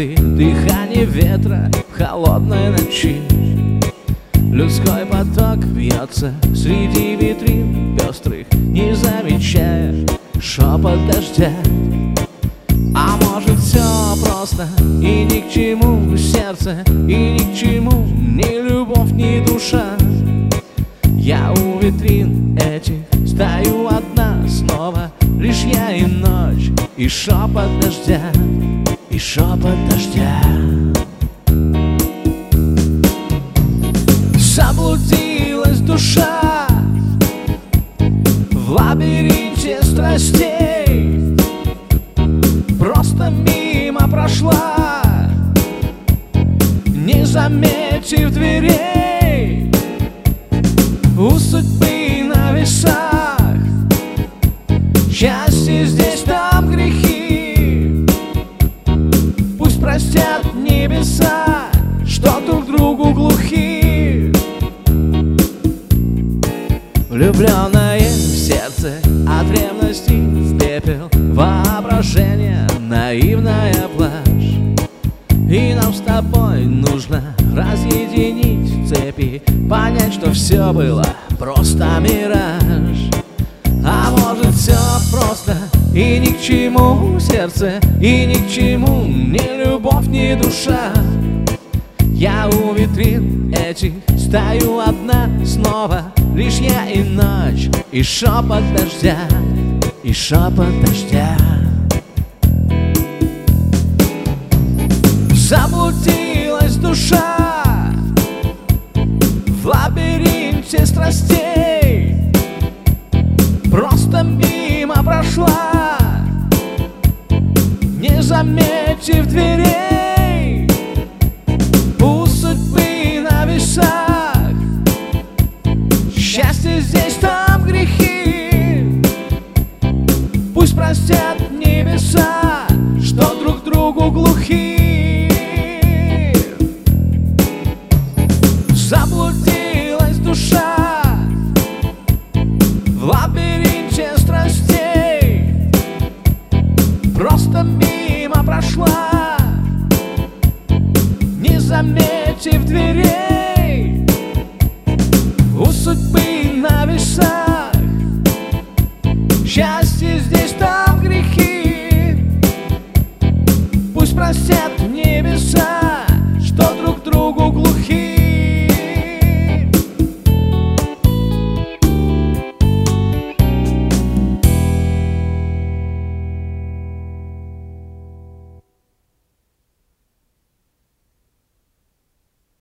звезды, дыхание ветра в холодной ночи. Людской поток бьется среди витрин пестрых, не замечая шепот дождя. А может, все просто и ни к чему сердце, и ни к чему ни любовь, ни душа. Я у витрин этих стою одна снова, лишь я и ночь, и шепот дождя, и шепот дождя. Заблудилась душа в лабиринте страстей, просто мимо прошла, не заметив дверей. У судьбы на весах счастье здесь, там грехи. Пусть простят небеса, что друг другу глухи. Влюбленное в сердце от ревности в пепел, воображение, наивная блажь. И нам с тобой нужно разъединить цепи, понять, что все было просто мираж. А может, все просто и ни к чему сердце, и ни к чему ни любовь, ни душа. Я у витрин этих стою одна снова, лишь я и ночь, и шепот дождя, и шепот дождя. Заблудилась душа в лабиринте страстей, просто мимо прошла, не заметив дверей. У судьбы на весах счастье здесь, там грехи. Пусть простят небеса, что друг другу глухи. Заблудилась душа в лабиринте страстей, просто мимо прошла, не заметив дверей. У судьбы на весах счастье здесь, там грехи. Пусть простят небеса,